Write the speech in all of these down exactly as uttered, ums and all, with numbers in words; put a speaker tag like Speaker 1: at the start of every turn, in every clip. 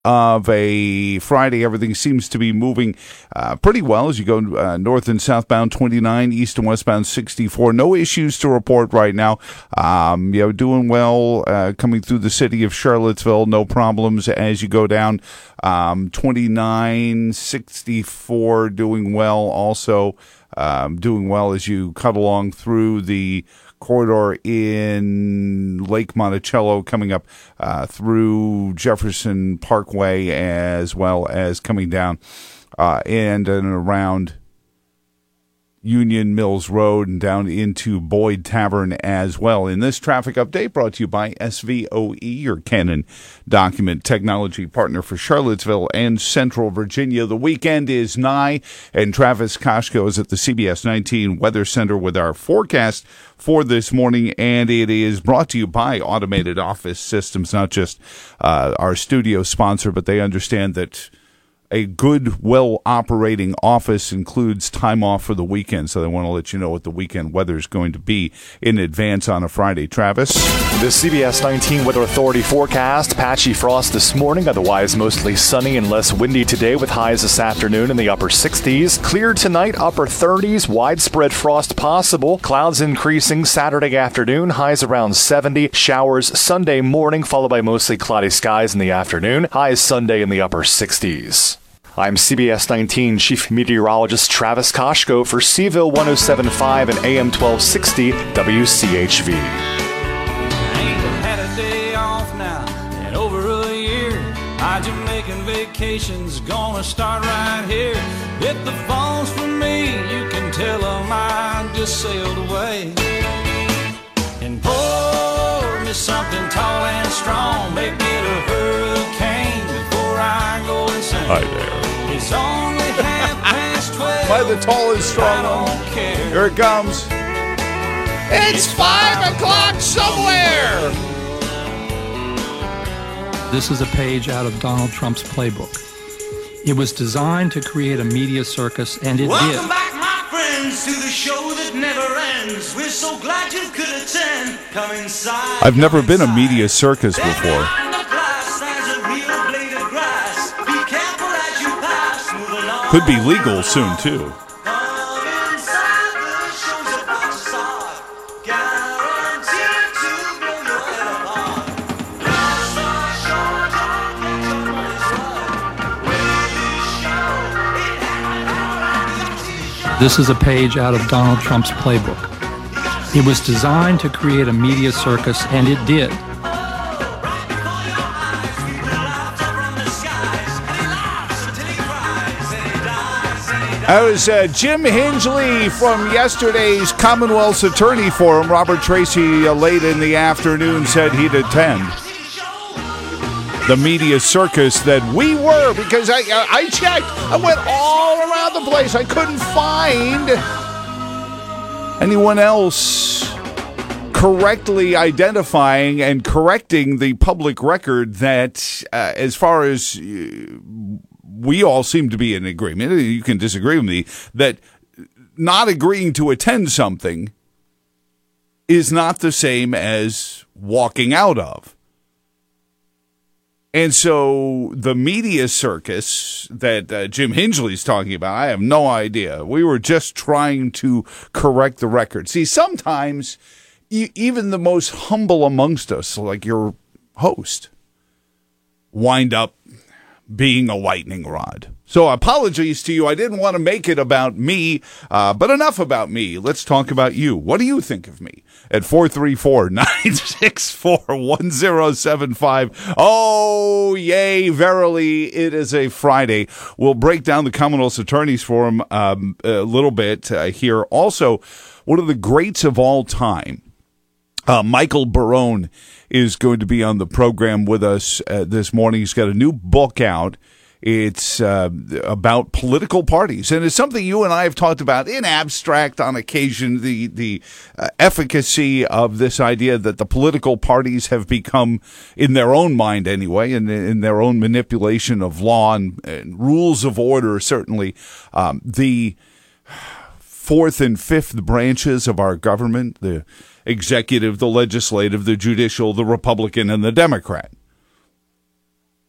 Speaker 1: of a Friday. Everything seems to be moving uh, pretty well as you go uh, north and southbound twenty-nine, east and westbound sixty-four. No issues to report right now. Um, you know, doing well uh, coming through the city of Charlottesville. No problems as you go down um, twenty-nine, sixty-four. Doing well also. Um, doing well as you cut along through the corridor in Lake Monticello, coming up uh, through Jefferson Parkway, as well as coming down uh, and, and around Union Mills Road and down into Boyd Tavern as well. In this traffic update brought to you by S V O E, your Canon document technology partner for Charlottesville and Central Virginia. The weekend is nigh, and Travis Koshko is at the C B S nineteen Weather Center with our forecast for this morning, and it is brought to you by Automated Office Systems, not just uh, our studio sponsor, but they understand that a good, well-operating office includes time off for the weekend, so they want to let you know what the weekend weather is going to be in advance on a Friday. Travis?
Speaker 2: The C B S nineteen Weather Authority forecast: patchy frost this morning, otherwise mostly sunny and less windy today with highs this afternoon in the upper sixties. Clear tonight, upper thirties, widespread frost possible. Clouds increasing Saturday afternoon, highs around seventy. Showers Sunday morning, followed by mostly cloudy skies in the afternoon. Highs Sunday in the upper sixties. I'm C B S nineteen Chief Meteorologist Travis Koshko for Seville one oh seven point five and A M twelve sixty W C H V.
Speaker 3: I ain't had a day off now in over a year. My Jamaican vacation's gonna start right here. If the phone's for me, you can tell them I just sailed away. And pour me something tall and strong, make it a hurricane before I go insane.
Speaker 1: Hi there.
Speaker 3: It's only half past twelve.
Speaker 1: By the tall and strong one. Here it comes. It's five o'clock somewhere.
Speaker 4: This is a page out of Donald Trump's playbook. It was designed to create a media circus, and it
Speaker 5: Welcome
Speaker 4: did.
Speaker 5: Welcome back, my friends, to the show that never ends. We're so glad you could attend. Come inside.
Speaker 1: I've never been a media circus before. Could be legal soon, too.
Speaker 4: This is a page out of Donald Trump's playbook. It was designed to create a media circus, and it did.
Speaker 1: That was uh, Jim Hingley from yesterday's Commonwealth's Attorney Forum. Robert Tracy, uh, late in the afternoon, said he'd attend the media circus that we were, because I, I, I checked. I went all around the place. I couldn't find anyone else correctly identifying and correcting the public record that, uh, as far as Uh, we all seem to be in agreement, you can disagree with me, that not agreeing to attend something is not the same as walking out of. And so the media circus that uh, Jim Hingley's talking about, I have no idea. We were just trying to correct the record. See, sometimes e- even the most humble amongst us, like your host, wind up being a lightning rod. So apologies to you. I didn't want to make it about me, uh, but enough about me. Let's talk about you. What do you think of me? At four three four, nine six four, one zero seven five. Oh, yay, verily, it is a Friday. We'll break down the Commonwealth's Attorneys Forum um, a little bit uh, here. Also, one of the greats of all time, Uh, Michael Barone, is going to be on the program with us uh, this morning. He's got a new book out. It's uh, about political parties, and it's something you and I have talked about in abstract on occasion, the the uh, efficacy of this idea that the political parties have become, in their own mind anyway, and in their own manipulation of law and, and rules of order, certainly, um, the fourth and fifth branches of our government, the executive, the legislative, the judicial, the Republican, and the Democrat.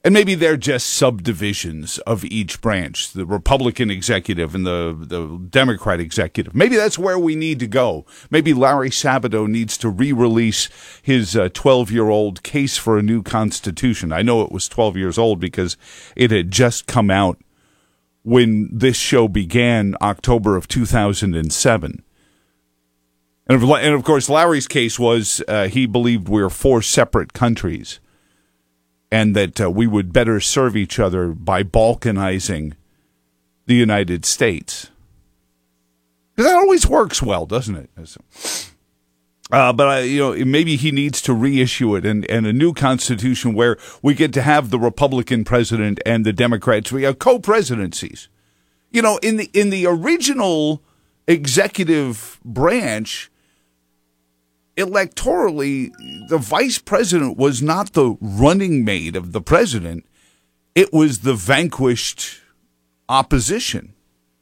Speaker 1: And maybe they're just subdivisions of each branch, the Republican executive and the, the Democrat executive. Maybe that's where we need to go. Maybe Larry Sabato needs to re-release his uh, twelve-year-old Case for a New Constitution. I know it was twelve years old because it had just come out when this show began, October of two thousand seven. And of, and of course, Larry's case was uh, he believed we were four separate countries, and that uh, we would better serve each other by balkanizing the United States. Because that always works well, doesn't it? Uh, but, uh, you know, maybe he needs to reissue it and, and a new constitution where we get to have the Republican president and the Democrats. We have co-presidencies. You know, in the in the original executive branch, electorally, the vice president was not the running mate of the president. It was the vanquished opposition.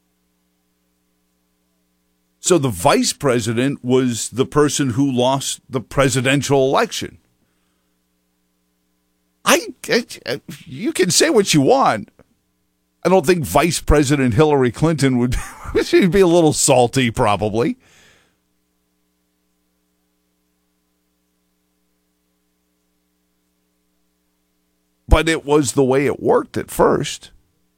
Speaker 1: So the vice president was the person who lost the presidential election. I, I you can say what you want. I don't think Vice President Hillary Clinton would she'd be a little salty, probably. But it was the way it worked at first.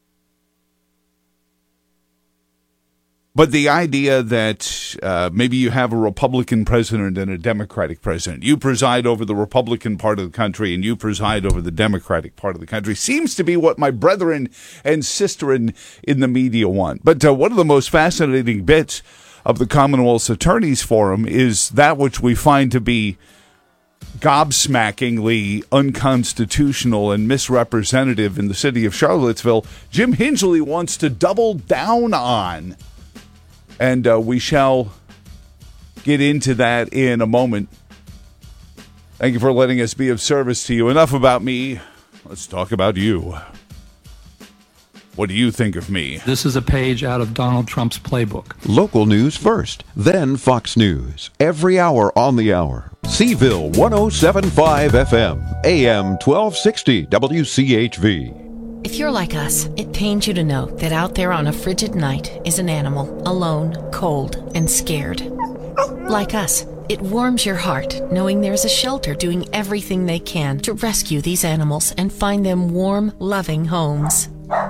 Speaker 1: But the idea that uh, maybe you have a Republican president and a Democratic president, you preside over the Republican part of the country and you preside over the Democratic part of the country, seems to be what my brethren and sisterin in the media want. But uh, one of the most fascinating bits of the Commonwealth's Attorneys Forum is that which we find to be gobsmackingly unconstitutional and misrepresentative in the city of Charlottesville. Jim Hingley wants to double down on. And uh, we shall get into that in a moment. Thank you for letting us be of service to you. Enough about me. Let's talk about you. What do you think of me?
Speaker 4: This is a page out of Donald Trump's playbook.
Speaker 6: Local news first, then Fox News. Every hour on the hour. Seville one oh seven point five F M, A M twelve sixty W C H V.
Speaker 7: If you're like us, it pains you to know that out there on a frigid night is an animal, alone, cold, and scared. Like us, it warms your heart knowing there's a shelter doing everything they can to rescue these animals and find them warm, loving homes.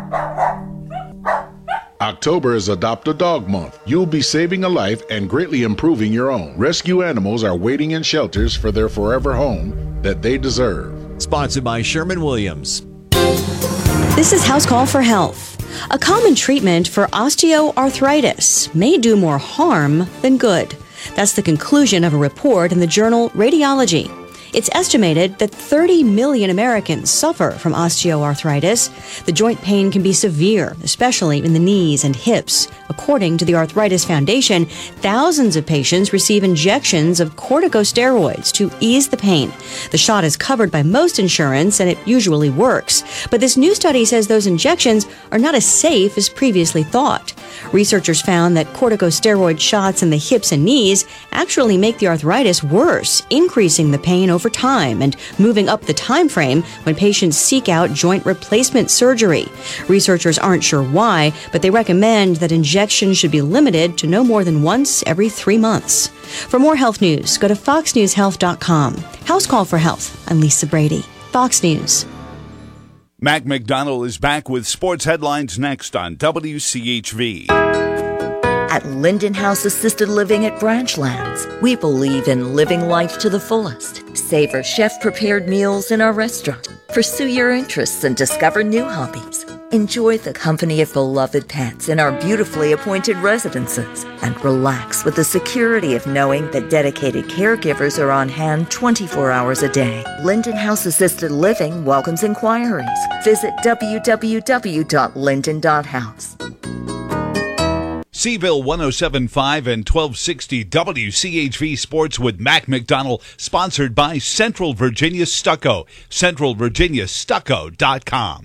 Speaker 8: October is Adopt a Dog Month. You'll be saving a life and greatly improving your own. Rescue animals are waiting in shelters for their forever home that they deserve.
Speaker 9: Sponsored by Sherwin-Williams.
Speaker 10: This is House Call for Health. A common treatment for osteoarthritis may do more harm than good. That's the conclusion of a report in the journal Radiology. It's estimated that thirty million Americans suffer from osteoarthritis. The joint pain can be severe, especially in the knees and hips. According to the Arthritis Foundation, thousands of patients receive injections of corticosteroids to ease the pain. The shot is covered by most insurance and it usually works. But this new study says those injections are not as safe as previously thought. Researchers found that corticosteroid shots in the hips and knees actually make the arthritis worse, increasing the pain over time and moving up the time frame when patients seek out joint replacement surgery. Researchers aren't sure why, but they recommend that injections should be limited to no more than once every three months. For more health news, go to fox news health dot com. House Call for Health. I'm Lisa Brady. Fox News.
Speaker 1: Mac McDonald is back with sports headlines next on W C H V.
Speaker 11: At Linden House Assisted Living at Branchlands, we believe in living life to the fullest. Savor chef-prepared meals in our restaurant. Pursue your interests and discover new hobbies. Enjoy the company of beloved pets in our beautifully appointed residences. And relax with the security of knowing that dedicated caregivers are on hand twenty-four hours a day. Linden House Assisted Living welcomes inquiries. Visit w w w dot linden dot house.
Speaker 1: Seville one oh seven point five and twelve sixty W C H V Sports with Mac McDonald, sponsored by Central Virginia Stucco, central virginia stucco dot com.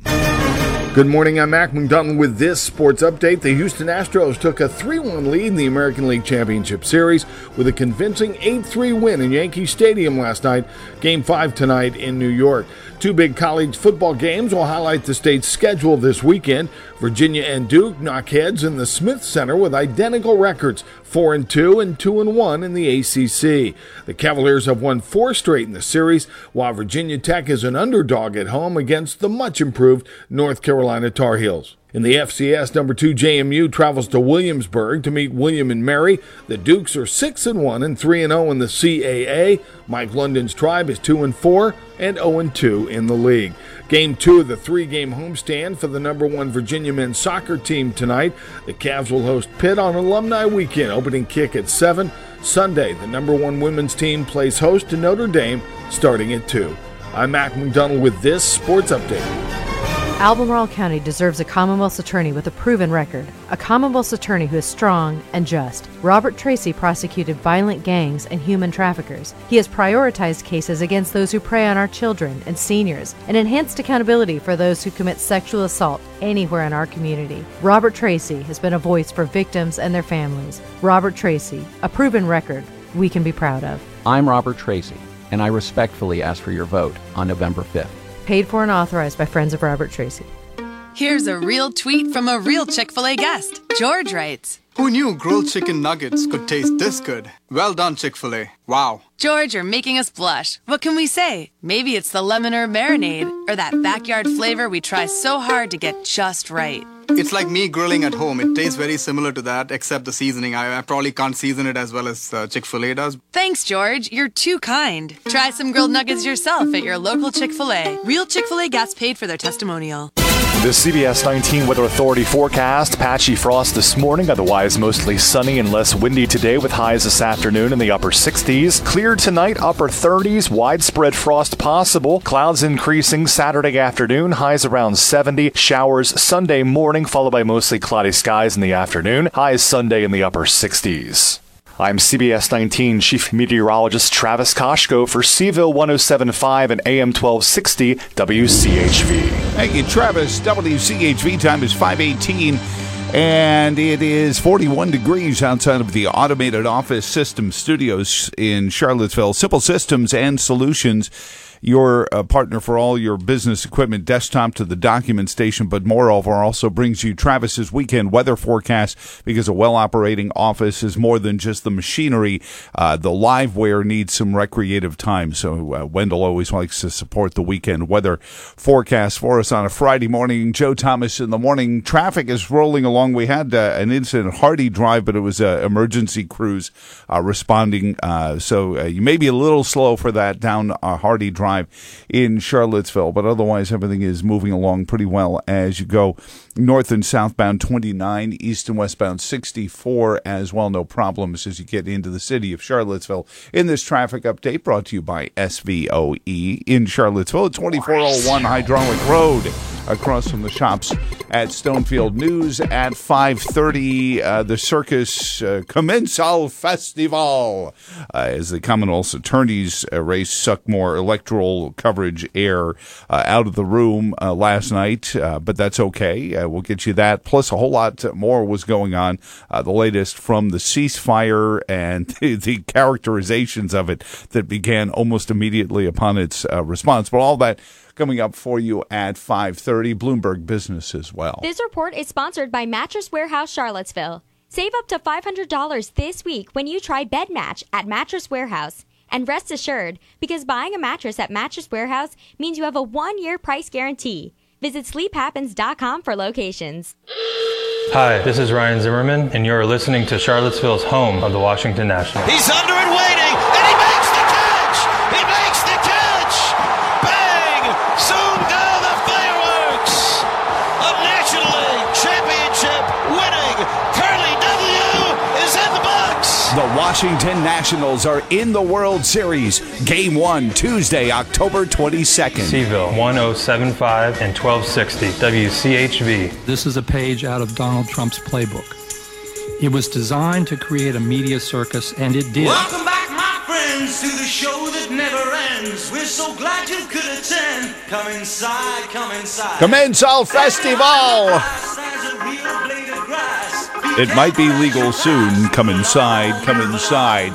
Speaker 8: Good morning, I'm Mac McDonald with this sports update. The Houston Astros took a three one lead in the American League Championship Series with a convincing eight three win in Yankee Stadium last night. Game five tonight in New York. Two big college football games will highlight the state's schedule this weekend. Virginia and Duke knock heads in the Smith Center with identical records, four and two and two and one in the A C C. The Cavaliers have won four straight in the series, while Virginia Tech is an underdog at home against the much-improved North Carolina Tar Heels. In the F C S, number two J M U travels to Williamsburg to meet William and Mary. The Dukes are six and one and three and oh in the C A A. Mike London's Tribe is two and four and oh and two in the league. Game two of the three-game homestand for the number one Virginia men's soccer team tonight. The Cavs will host Pitt on Alumni Weekend, opening kick at seven. Sunday, the number one women's team plays host to Notre Dame, starting at two. I'm Mac McDonald with this Sports Update.
Speaker 12: Albemarle County deserves a Commonwealth's attorney with a proven record, a Commonwealth's attorney who is strong and just. Robert Tracy prosecuted violent gangs and human traffickers. He has prioritized cases against those who prey on our children and seniors and enhanced accountability for those who commit sexual assault anywhere in our community. Robert Tracy has been a voice for victims and their families. Robert Tracy, a proven record we can be proud of.
Speaker 13: I'm Robert Tracy, and I respectfully ask for your vote on November fifth.
Speaker 12: Paid for and authorized by Friends of Robert Tracy.
Speaker 14: Here's a real tweet from a real Chick-fil-A guest. George writes,
Speaker 15: "Who knew grilled chicken nuggets could taste this good? Well done, Chick-fil-A. Wow."
Speaker 14: George, you're making us blush. What can we say? Maybe it's the lemon herb marinade, or that backyard flavor we try so hard to get just right.
Speaker 15: It's like me grilling at home. It tastes very similar to that, except the seasoning. I, I probably can't season it as well as uh, Chick-fil-A does.
Speaker 14: Thanks, George. You're too kind. Try some grilled nuggets yourself at your local Chick-fil-A. Real Chick-fil-A guests paid for their testimonial.
Speaker 2: The C B S nineteen Weather Authority forecast, patchy frost this morning, otherwise mostly sunny and less windy today with highs this afternoon in the upper sixties. Clear tonight, upper thirties, widespread frost possible. Clouds increasing Saturday afternoon, highs around seventy. Showers Sunday morning, followed by mostly cloudy skies in the afternoon. Highs Sunday in the upper sixties. I'm C B S nineteen Chief Meteorologist Travis Koshko for Seville one oh seven point five and A M twelve sixty W C H V.
Speaker 1: Thank you, Travis. W C H V time is five eighteen, and it is forty-one degrees outside of the Automated Office Systems Studios in Charlottesville. Simple Systems and Solutions, your uh, partner for all your business equipment, desktop to the document station, but moreover also brings you Travis's weekend weather forecast, because a well-operating office is more than just the machinery. Uh, the liveware needs some recreative time, so uh, Wendell always likes to support the weekend weather forecast for us on a Friday morning. Joe Thomas in the morning. Traffic is rolling along. We had uh, an incident, Hardy Drive, but it was an emergency crews uh, responding, uh, so uh, you may be a little slow for that down uh, Hardy Drive in Charlottesville, but otherwise everything is moving along pretty well as you go north and southbound twenty-nine, east and westbound sixty-four as well. No problems as you get into the city of Charlottesville. In this traffic update brought to you by S V O E in Charlottesville at twenty-four oh one Hydraulic Road, across from the shops at Stonefield. News at five thirty. Uh, the Circus uh, Commensal Festival, uh, as the Commonwealth's attorneys uh, race sucked more electoral coverage air uh, out of the room uh, last night, uh, but that's okay. Uh, we'll get you that. Plus, a whole lot more was going on. Uh, the latest from the ceasefire and the, the characterizations of it that began almost immediately upon its uh, response. But all that coming up for you at five thirty. Bloomberg Business as well.
Speaker 16: This report is sponsored by Mattress Warehouse Charlottesville. Save up to five hundred dollars this week when you try Bed Match at Mattress Warehouse. And rest assured, because buying a mattress at Mattress Warehouse means you have a one-year price guarantee. Visit sleep happens dot com for locations.
Speaker 17: Hi, this is Ryan Zimmerman, and you're listening to Charlottesville's home of the Washington Nationals.
Speaker 5: He's under and waiting, and he makes the catch! He makes the catch! Bang! Soon go the fireworks! A National League championship winning Curly W is in the box!
Speaker 1: The Washington Nationals are in the World Series. Game one, Tuesday, October twenty-second.
Speaker 17: Seville, one oh seven point five and twelve sixty W C H V.
Speaker 4: This is a page out of Donald Trump's playbook. It was designed to create a media circus, and it did.
Speaker 5: Welcome back, my friends, to the show that
Speaker 3: it never ends. We're so glad you could attend. Come inside, come inside.
Speaker 1: Commensal Festival! It might be legal soon. Come inside, come inside.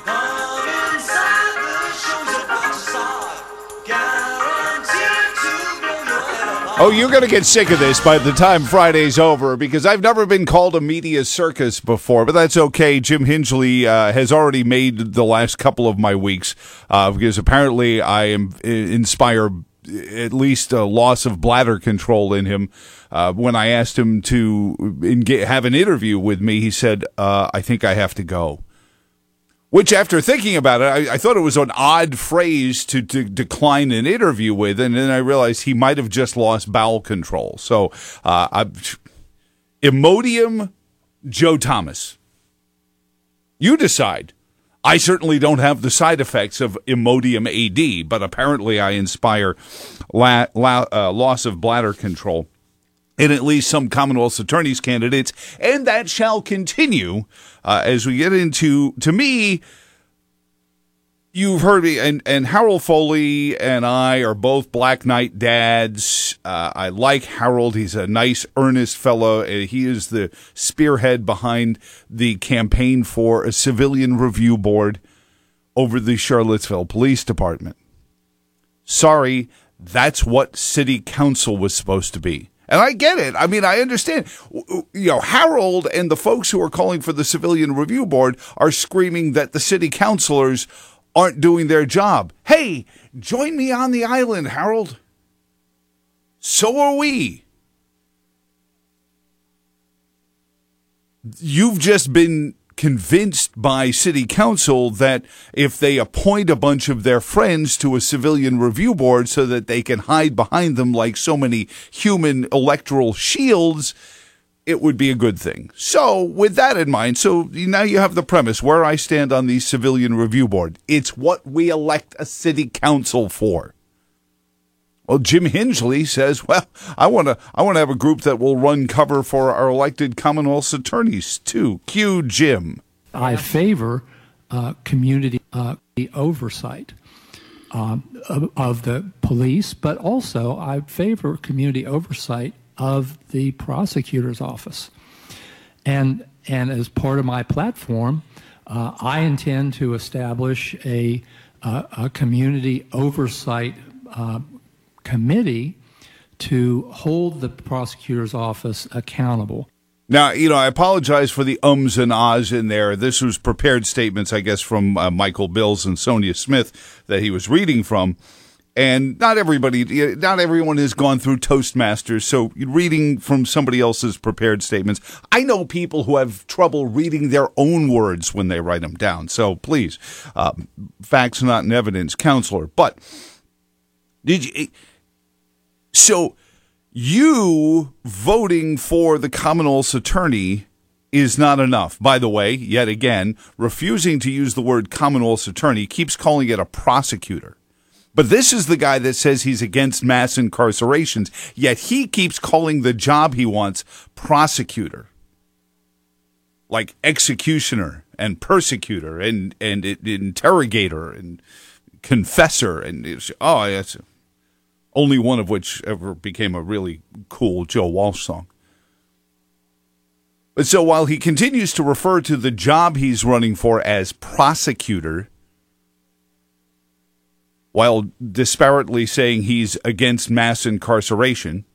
Speaker 1: Oh, you're going to get sick of this by the time Friday's over, because I've never been called a media circus before, but that's okay. Jim Hingley uh, has already made the last couple of my weeks, uh, because apparently I am inspire at least a loss of bladder control in him. Uh, when I asked him to engage, have an interview with me, he said, uh, I think I have to go. Which, after thinking about it, I, I thought it was an odd phrase to, to decline an interview with, and then I realized he might have just lost bowel control. So, uh, I, Imodium Joe Thomas. You decide. I certainly don't have the side effects of Imodium A D, but apparently I inspire la, la, uh, loss of bladder control in at least some Commonwealth Attorney's candidates, and that shall continue uh, as we get into, to me, you've heard me, and, and Harold Foley and I are both Black Knight dads. Uh, I like Harold. He's a nice, earnest fellow. He is the spearhead behind the campaign for a civilian review board over the Charlottesville Police Department. Sorry, that's what city council was supposed to be. And I get it. I mean, I understand. You know, Harold and the folks who are calling for the Civilian Review Board are screaming that the city councilors aren't doing their job. Hey, join me on the island, Harold. So are we. You've just been convinced by city council that if they appoint a bunch of their friends to a civilian review board so that they can hide behind them like so many human electoral shields, it would be a good thing. So with that in mind, so now you have the premise where I stand on the civilian review board. It's what we elect a city council for. Well, Jim Hingley says, well, I want to I want to have a group that will run cover for our elected Commonwealth attorneys, too. Cue Jim.
Speaker 4: I favor uh, community uh, oversight um, of, of the police, but also I favor community oversight of the prosecutor's office. And, and as part of my platform, uh, I intend to establish a, uh, a community oversight uh committee to hold the prosecutor's office accountable.
Speaker 1: Now, you know, I apologize for the ums and ahs in there. This was prepared statements, I guess, from uh, Michael Bills and Sonia Smith that he was reading from. And not everybody, not everyone has gone through Toastmasters, so reading from somebody else's prepared statements. I know people who have trouble reading their own words when they write them down. So please, uh, facts not in evidence, counselor. But did you... So you voting for the Commonwealth's attorney is not enough. By the way, yet again, refusing to use the word Commonwealth's attorney, keeps calling it a prosecutor. But this is the guy that says he's against mass incarcerations, yet he keeps calling the job he wants prosecutor. Like executioner and persecutor and, and interrogator and confessor. And it's, oh, yes. Only one of which ever became a really cool Joe Walsh song. But so while he continues to refer to the job he's running for as prosecutor, while disparately saying he's against mass incarceration,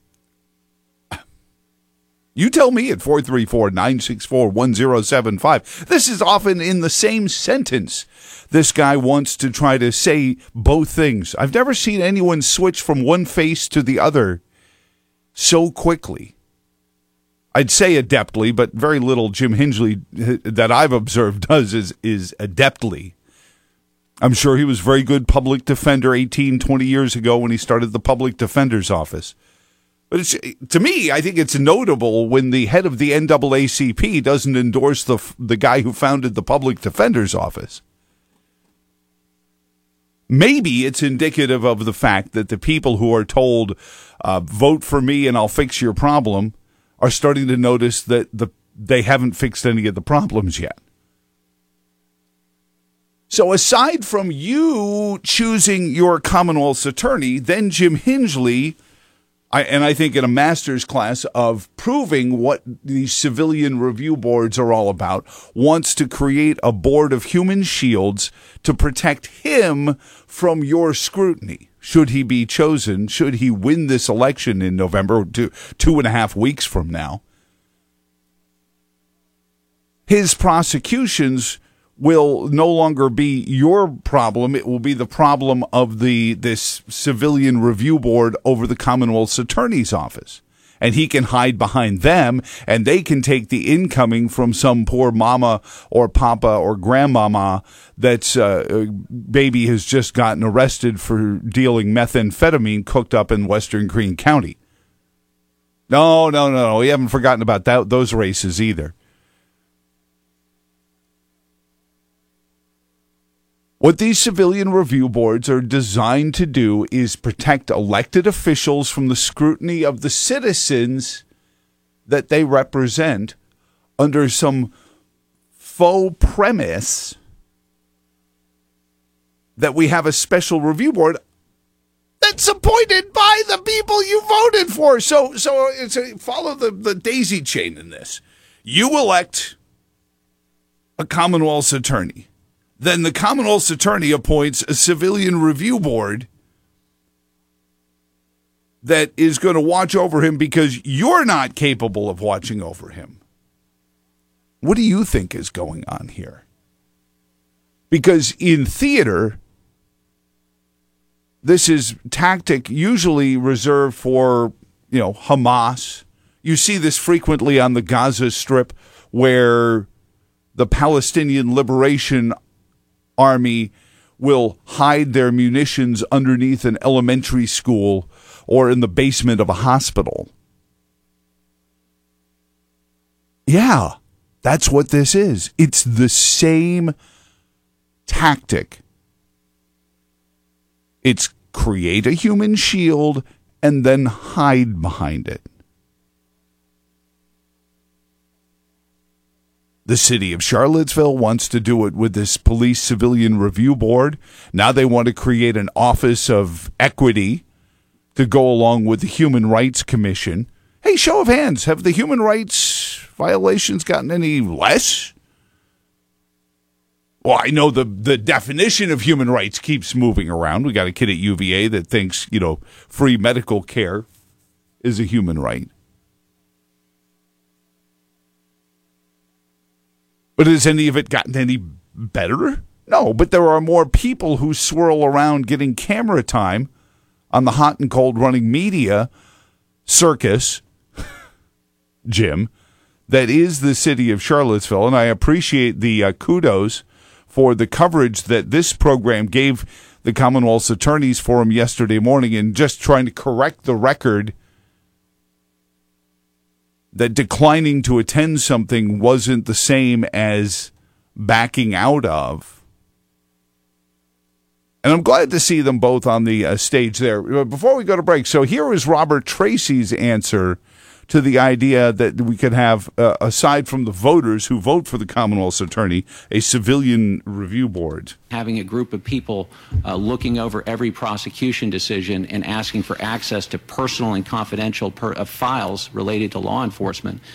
Speaker 1: you tell me at four three four, nine six four, one zero seven five. This is often in the same sentence. This guy wants to try to say both things. I've never seen anyone switch from one face to the other so quickly. I'd say adeptly, but very little Jim Hingley that I've observed does is, is adeptly. I'm sure he was very good public defender eighteen, twenty years ago when he started the public defender's office. But it's, to me, I think it's notable when the head of the N double A C P doesn't endorse the the guy who founded the public defender's office. Maybe it's indicative of the fact that the people who are told, uh, vote for me and I'll fix your problem, are starting to notice that the they haven't fixed any of the problems yet. So aside from you choosing your Commonwealth's attorney, then Jim Hingley, I, and I think in a master's class of proving what these civilian review boards are all about, wants to create a board of human shields to protect him from your scrutiny. Should he be chosen, should he win this election in November, two, two and a half weeks from now, his prosecutions will no longer be your problem. It will be the problem of the this civilian review board over the Commonwealth's Attorney's Office. And he can hide behind them, and they can take the incoming from some poor mama or papa or grandmama that's uh, baby has just gotten arrested for dealing methamphetamine cooked up in Western Greene County. No, no, no, no. We haven't forgotten about that, those races either. What these civilian review boards are designed to do is protect elected officials from the scrutiny of the citizens that they represent under some faux premise that we have a special review board that's appointed by the people you voted for. So, so it's a, follow the, the daisy chain in this. You elect a Commonwealth's attorney. Then the Commonwealth's attorney appoints a civilian review board that is going to watch over him because you're not capable of watching over him. What do you think is going on here? Because in theater, this is tactic usually reserved for, you know, Hamas. You see this frequently on the Gaza Strip where the Palestinian Liberation Army will hide their munitions underneath an elementary school or in the basement of a hospital. Yeah, that's what this is. It's the same tactic. It's create a human shield and then hide behind it. The city of Charlottesville wants to do it with this police civilian review board. Now they want to create an office of equity to go along with the Human Rights Commission. Hey, show of hands, have the human rights violations gotten any less? Well, I know the, the definition of human rights keeps moving around. We got a kid at U V A that thinks, you know, free medical care is a human right. But has any of it gotten any better? No, but there are more people who swirl around getting camera time on the hot and cold running media circus, Jim, that is the city of Charlottesville. And I appreciate the uh, kudos for the coverage that this program gave the Commonwealth's Attorneys Forum yesterday morning in just trying to correct the record that declining to attend something wasn't the same as backing out of. And I'm glad to see them both on the uh, stage there. Before we go to break, so here is Robert Tracy's answer to the idea that we could have, uh, aside from the voters who vote for the Commonwealth's attorney, a civilian review board.
Speaker 18: Having a group of people uh, looking over every prosecution decision and asking for access to personal and confidential per, uh, files related to law enforcement